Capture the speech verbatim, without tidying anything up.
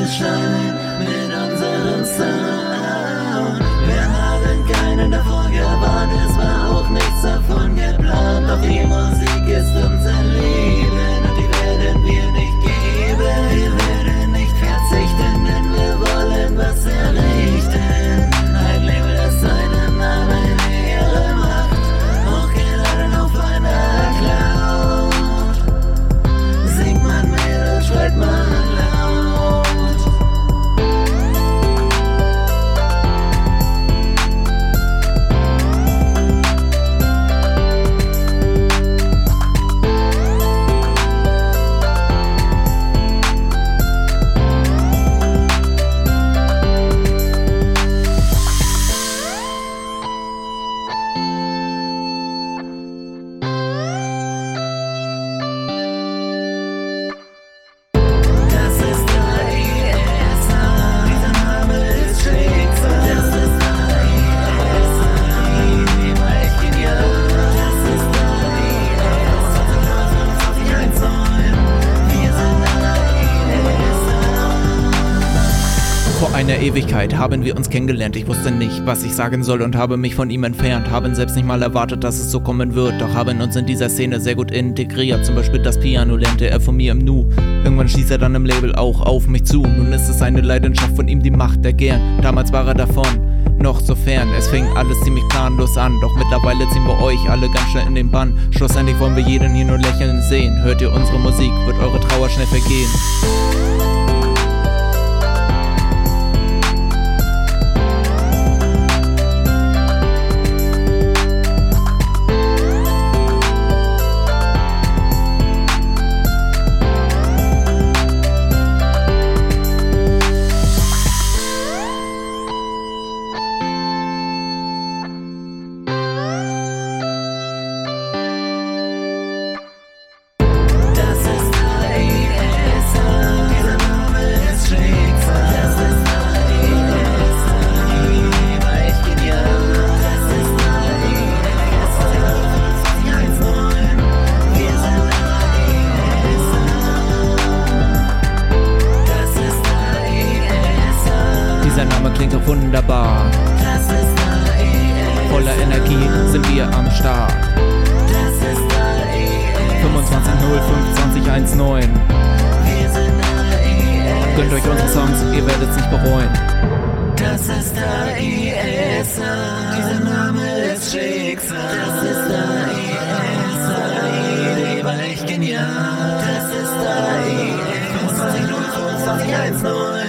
beschleunigen mit unserem Sound. Wir haben keinen davor gewarnt, es war auch nichts davon geplant. Doch die Musik ist unser Leben und die werden wir nicht geben. Wir werden nicht verzichten, denn wir wollen was errichten. Ein Label, das seinem Namen Ehre macht, hochgeladen auf einer Cloud. Singt man mehr, schreit man laut. Vor einer Ewigkeit haben wir uns kennengelernt. Ich wusste nicht, was ich sagen soll und habe mich von ihm entfernt. Haben selbst nicht mal erwartet, dass es so kommen wird. Doch haben uns in dieser Szene sehr gut integriert. Zum Beispiel das Piano lernte er von mir im Nu. Irgendwann stieß er dann im Label auch auf mich zu. Nun ist es eine Leidenschaft von ihm, die macht er gern. Damals war er davon noch so fern. Es fing alles ziemlich planlos an. Doch mittlerweile ziehen wir euch alle ganz schnell in den Bann. Schlussendlich wollen wir jeden hier nur lächeln sehen. Hört ihr unsere Musik, wird eure Trauer schnell vergehen. Dieser Name klingt doch wunderbar. Das ist A E S. Voller Energie sind wir am Start. Das ist A E S. fünfundzwanzig null fünf zwanzig neunzehn. Wir sind A E S. Gönnt euch unsere Songs, ihr werdet es nicht bereuen. Das ist A E S. Dieser Name ist Schicksal. Das ist A E S. A E D war echt genial. Das ist A E S. fünfundzwanzig null fünfundzwanzig neunzehn.